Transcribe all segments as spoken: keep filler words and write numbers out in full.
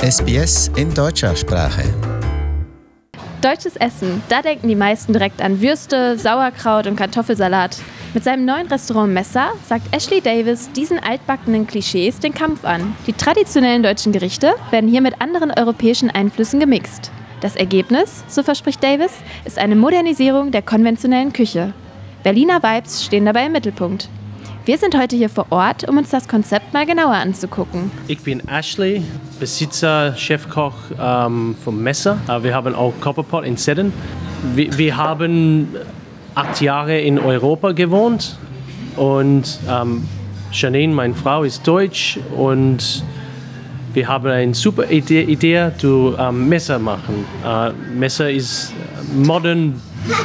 S B S in deutscher Sprache. Deutsches Essen, da denken die meisten direkt an Würste, Sauerkraut und Kartoffelsalat. Mit seinem neuen Restaurant Messer sagt Ashley Davis diesen altbackenen Klischees den Kampf an. Die traditionellen deutschen Gerichte werden hier mit anderen europäischen Einflüssen gemixt. Das Ergebnis, so verspricht Davis, ist eine Modernisierung der konventionellen Küche. Berliner Vibes stehen dabei im Mittelpunkt. Wir sind heute hier vor Ort, um uns das Konzept mal genauer anzugucken. Ich bin Ashley, Besitzer, Chefkoch ähm, vom Messer. Äh, wir haben auch Copperpot in Seddon. Wir, wir haben acht Jahre in Europa gewohnt und ähm, Janine, meine Frau, ist deutsch und wir haben eine super Idee, Idee zu ähm, Messer machen. Äh, Messer ist modern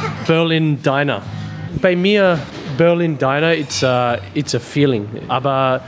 Berlin Diner. Bei mir Berlin Diner, it's a, it's a feeling. Aber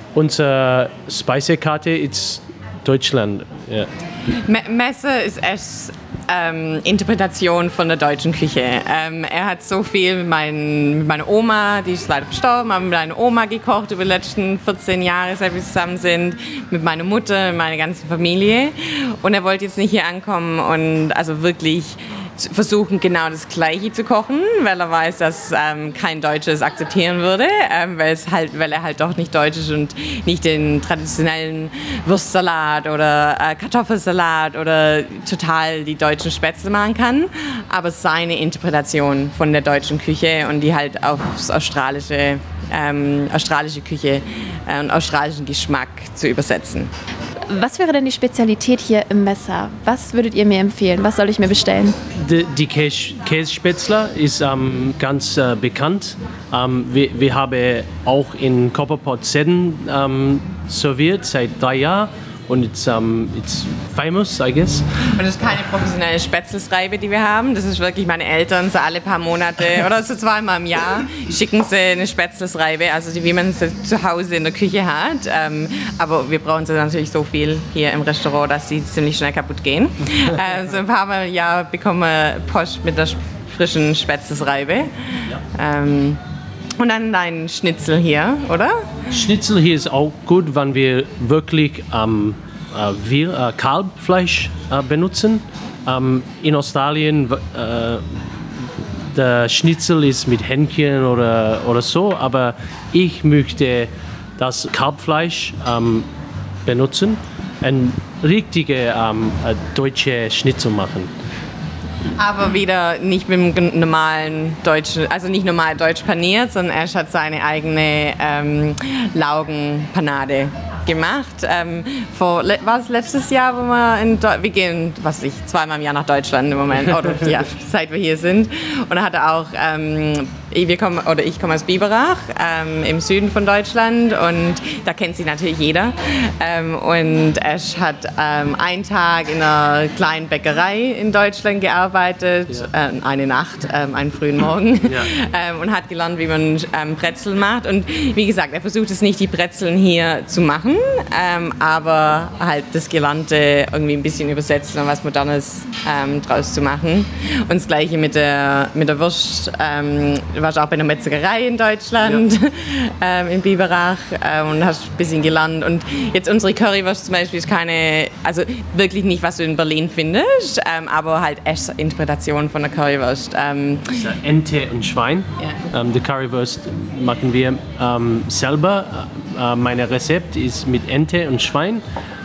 unsere Speisekarte ist Deutschland. Yeah. Me- Messer ist echt ähm, Interpretation von der deutschen Küche. Ähm, er hat so viel mit, mein, mit meiner Oma, die ist leider verstorben, aber mit meiner Oma gekocht über die letzten vierzehn Jahre, seit wir zusammen sind, mit meiner Mutter, mit meiner ganzen Familie. Und er wollte jetzt nicht hier ankommen und also wirklich versuchen, genau das Gleiche zu kochen, weil er weiß, dass ähm, kein Deutscher es akzeptieren würde, ähm, weil, es halt, weil er halt doch nicht deutsch ist und nicht den traditionellen Wurstsalat oder äh, Kartoffelsalat oder total die deutschen Spätzle machen kann, aber seine Interpretation von der deutschen Küche und die halt aufs australische, ähm, australische Küche äh, und australischen Geschmack zu übersetzen. Was wäre denn die Spezialität hier im Messer? Was würdet ihr mir empfehlen? Was soll ich mir bestellen? Die, die Käse, Kässpätzle ist ähm, ganz äh, bekannt. Ähm, wir, wir haben auch in Copperpot Seddon ähm, serviert seit drei Jahren und it's, um, it's famous, I guess. Und das ist keine professionelle Spätzlesreibe, die wir haben. Das ist wirklich meine Eltern so alle paar Monate oder so zweimal im Jahr schicken sie eine Spätzlesreibe, also die, wie man sie zu Hause in der Küche hat. Ähm, aber wir brauchen sie natürlich so viel hier im Restaurant, dass sie ziemlich schnell kaputt gehen. äh, so ein paar Mal im Jahr bekommen wir Post mit der frischen Spätzlesreibe. Ja. Ähm, Und dann dein Schnitzel hier, oder? Schnitzel hier ist auch gut, wenn wir wirklich ähm, äh, wir, äh, Kalbfleisch äh, benutzen. Ähm, in Australien äh, der Schnitzel ist mit Hähnchen oder, oder so, aber ich möchte das Kalbfleisch ähm, benutzen, ein richtige ähm, äh, deutsche Schnitzel machen. Aber wieder nicht mit dem normalen deutschen, also nicht normal deutsch paniert, sondern er hat seine eigene ähm, Laugenpanade gemacht. Ähm, vor, war es letztes Jahr, wo wir in Deu- wir gehen, was weiß ich, zweimal im Jahr nach Deutschland im Moment, oder ja, seit wir hier sind. Und er hatte auch, ähm, wir kommen, oder ich komme aus Biberach, ähm, im Süden von Deutschland und da kennt sie natürlich jeder. Ähm, und er hat ähm, einen Tag in einer kleinen Bäckerei in Deutschland gearbeitet, ja. äh, eine Nacht, ähm, einen frühen Morgen, ja. ähm, und hat gelernt, wie man ähm, Brezeln macht. Und wie gesagt, er versucht es nicht, die Brezeln hier zu machen, Ähm, aber halt das Gelernte irgendwie ein bisschen übersetzen und was Modernes ähm, draus zu machen. Und das Gleiche mit der, mit der Wurst. Ähm, du warst auch bei einer Metzgerei in Deutschland, ja. ähm, in Biberach, ähm, und hast ein bisschen gelernt. Und jetzt unsere Currywurst zum Beispiel ist keine, also wirklich nicht, was du in Berlin findest, ähm, aber halt echt Interpretation von der Currywurst. Ähm, Ente und Schwein. Ja. Ähm, die Currywurst machen wir ähm, selber. Äh, mein Rezept ist mit Ente und Schwein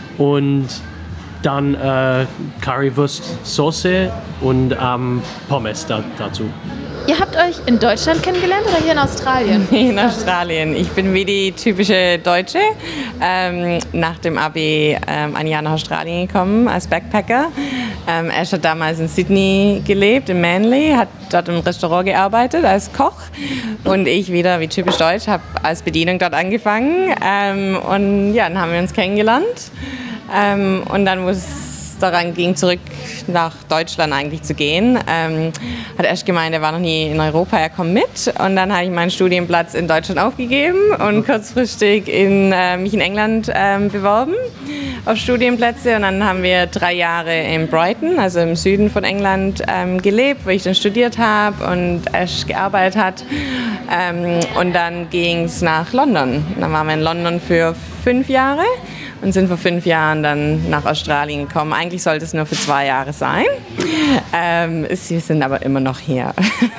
und dann äh, Currywurst-Soße und ähm, Pommes da, dazu. Ihr habt euch in Deutschland kennengelernt oder hier in Australien? In Australien. Ich bin wie die typische Deutsche. Ähm, nach dem Abi ähm, ein Jahr nach Australien gekommen als Backpacker. Ähm, er hat damals in Sydney gelebt, in Manly, hat dort im Restaurant gearbeitet als Koch. Und ich wieder wie typisch deutsch, habe als Bedienung dort angefangen. Ähm, und ja, dann haben wir uns kennengelernt. Ähm, und dann muss daran ging, zurück nach Deutschland eigentlich zu gehen. Ähm, hat erst gemeint, er war noch nie in Europa, er kommt mit. Und dann habe ich meinen Studienplatz in Deutschland aufgegeben und kurzfristig in, äh, mich in England ähm, beworben auf Studienplätze. Und dann haben wir drei Jahre in Brighton, also im Süden von England, ähm, gelebt, wo ich dann studiert habe und erst gearbeitet hat. Ähm, und dann ging es nach London. Dann waren wir in London für fünf Jahre. und sind vor fünf Jahren dann nach Australien gekommen. Eigentlich sollte es nur für zwei Jahre sein. Ähm, sie sind aber immer noch hier.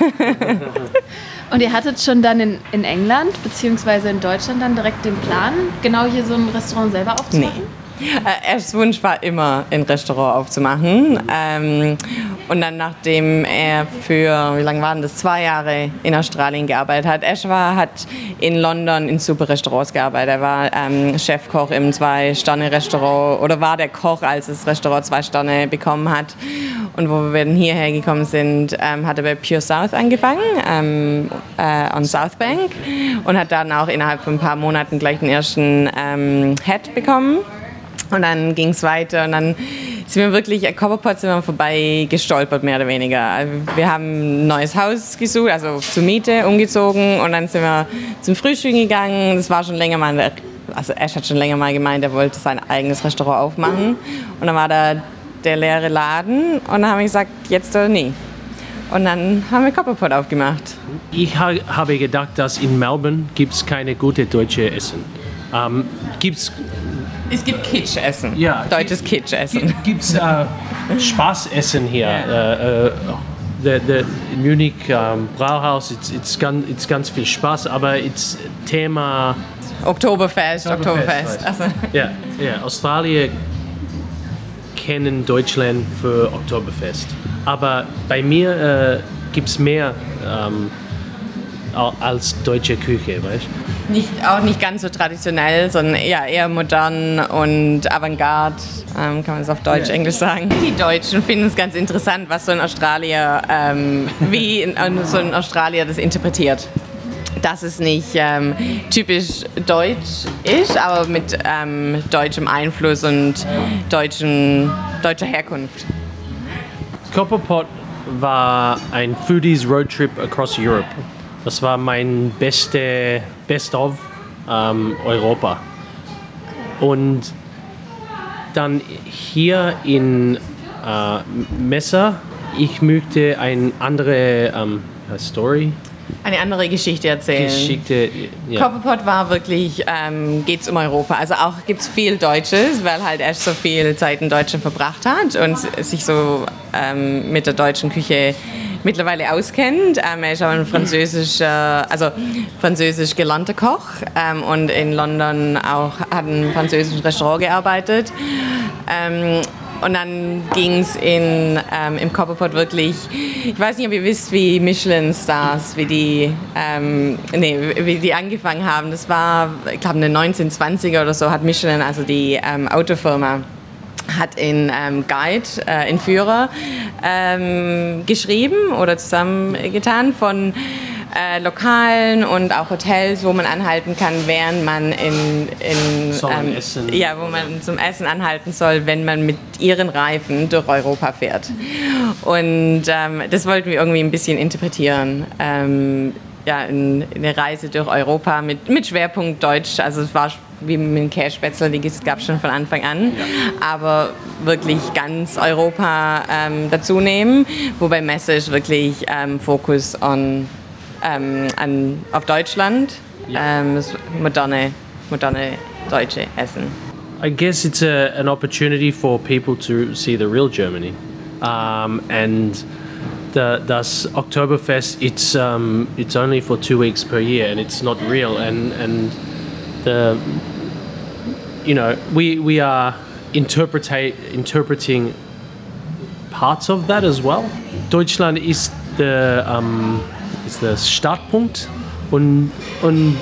Und ihr hattet schon dann in, in England bzw. in Deutschland dann direkt den Plan, genau hier so ein Restaurant selber aufzumachen? Nee. Äh, Ashs Wunsch war immer, ein Restaurant aufzumachen. Ähm, und dann, nachdem er für, wie lange waren das, zwei Jahre in Australien gearbeitet hat. Ash war, hat in London in super Restaurants gearbeitet. Er war ähm, Chefkoch im Zwei-Sterne-Restaurant oder war der Koch, als das Restaurant zwei Sterne bekommen hat. Und wo wir dann hierher gekommen sind, ähm, hat er bei Pure South angefangen, ähm, äh, an South Bank, und hat dann auch innerhalb von ein paar Monaten gleich den ersten ähm, Head bekommen. Und dann ging es weiter und dann sind wir wirklich, an Copperpot sind wir vorbei gestolpert, mehr oder weniger. Wir haben ein neues Haus gesucht, also zur Miete umgezogen, und dann sind wir zum Frühstück gegangen. Das war schon länger mal, also Ash hat schon länger mal gemeint, er wollte sein eigenes Restaurant aufmachen. Und dann war da der leere Laden und dann haben wir gesagt, jetzt oder nie. Und dann haben wir Copperpot aufgemacht. Ich ha- habe gedacht, dass in Melbourne gibt es keine gute deutsche Essen. Ähm, gibt's Es gibt Kitsch-Essen, Ja, deutsches Kitsch-Essen. Gibt es äh, Spaßessen hier? Äh, äh, the, the Munich ähm, Brauhaus, it's, it's, ganz, it's ganz viel Spaß, aber it's Thema Oktoberfest, Oktoberfest. Oktoberfest. Also. Ja, ja, Australien kennen Deutschland für Oktoberfest. Aber bei mir äh, gibt es mehr ähm, als deutsche Küche, weißt du? Nicht, auch nicht ganz so traditionell, sondern eher, eher modern und Avantgarde, ähm, kann man es auf Deutsch, yeah. Englisch sagen. Die Deutschen finden es ganz interessant, was so ein Australier, ähm, wie in, so ein Australier das interpretiert. Dass es nicht ähm, typisch deutsch ist, aber mit ähm, deutschem Einfluss und deutschen, deutscher Herkunft. Copperpot war ein Foodies Roadtrip across Europe. Das war mein beste Best of ähm, Europa. Und dann hier in äh, Messer, ich möchte eine andere ähm, Story. Eine andere Geschichte erzählen. Geschichte, ja. Copperpot war wirklich, ähm, geht es um Europa. Also auch gibt es viel Deutsches, weil halt Ash so viel Zeit in Deutschland verbracht hat und sich so ähm, mit der deutschen Küche mittlerweile auskennt. Ähm, er ist auch ein französisch, äh, also französisch gelernter Koch ähm, und in London auch hat in einem französischen Restaurant gearbeitet. Ähm, Und dann ging es ähm, im Copperpot wirklich, ich weiß nicht, ob ihr wisst, wie Michelin-Stars, wie die, ähm, nee, wie die angefangen haben. Das war, ich glaube, in den neunzehnhundertzwanziger oder so hat Michelin, also die ähm, Autofirma, hat in ähm, Guide, äh, in Führer ähm, geschrieben oder zusammengetan von Äh, Lokalen und auch Hotels, wo man anhalten kann, während man in, in ähm, Essen. ja, wo man zum Essen anhalten soll, wenn man mit ihren Reifen durch Europa fährt. Und ähm, das wollten wir irgendwie ein bisschen interpretieren. Ähm, ja, eine Reise durch Europa mit, mit Schwerpunkt Deutsch. Also es war wie mit dem Kässpätzle, die gab es schon von Anfang an. Ja. Aber wirklich ganz Europa ähm, dazu nehmen, wobei Messe ist wirklich ähm, Fokus on Ähm, an, auf Deutschland, ja. ähm, das moderne, moderne deutsche Essen. I guess it's a, an opportunity for people to see the real Germany, um, and the das Oktoberfest. It's um, it's only for two weeks per year, and it's not real. And and the you know we we are interpretate interpreting parts of that as well. Deutschland is the um, ist der Startpunkt und, und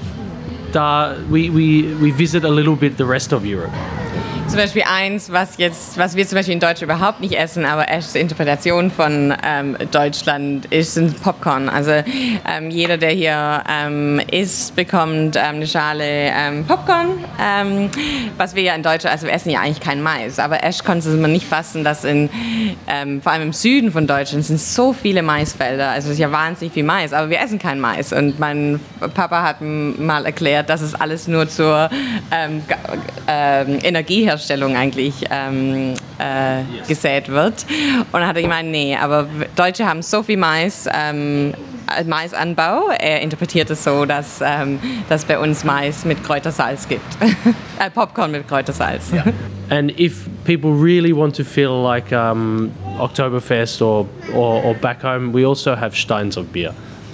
da we, we, we visit a little bit the rest of Europe. Zum Beispiel eins, was, jetzt, was wir zum Beispiel in Deutschland überhaupt nicht essen, aber Ashs Interpretation von ähm, Deutschland ist ein Popcorn. Also ähm, jeder, der hier ähm, isst, bekommt ähm, eine Schale ähm, Popcorn. Ähm, was wir ja in Deutschland, also wir essen ja eigentlich kein Mais, aber Ash konnte man nicht fassen, dass in, ähm, vor allem im Süden von Deutschland sind so viele Maisfelder. Also es ist ja wahnsinnig viel Mais, aber wir essen kein Mais. Und mein Papa hat mal erklärt, dass es alles nur zur ähm, äh, Energieherstellung eigentlich ähm, äh, yes. gesät wird. Und dann hat er gemeint, nee, aber Deutsche haben so viel Mais, ähm, Maisanbau. Er interpretiert es so, dass ähm, dass bei uns Mais mit Kräutersalz gibt. äh, Popcorn mit Kräutersalz. Yeah. And if people really want to feel like um, Oktoberfest or, or, or back home, we also have Steins of beer.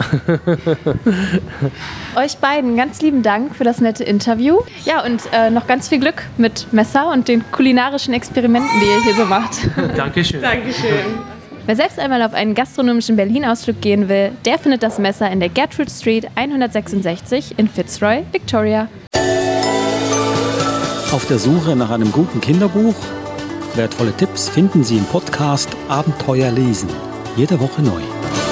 Euch beiden ganz lieben Dank für das nette Interview. Ja, und äh, noch ganz viel Glück mit Messer und den kulinarischen Experimenten, die ihr hier so macht. Dankeschön. Dankeschön. Wer selbst einmal auf einen gastronomischen Berlin-Ausflug gehen will, der findet das Messer in der Gertrude Street hundertsechsundsechzig in Fitzroy, Victoria. Auf der Suche nach einem guten Kinderbuch? Wertvolle Tipps finden Sie im Podcast Abenteuer lesen. Jede Woche neu.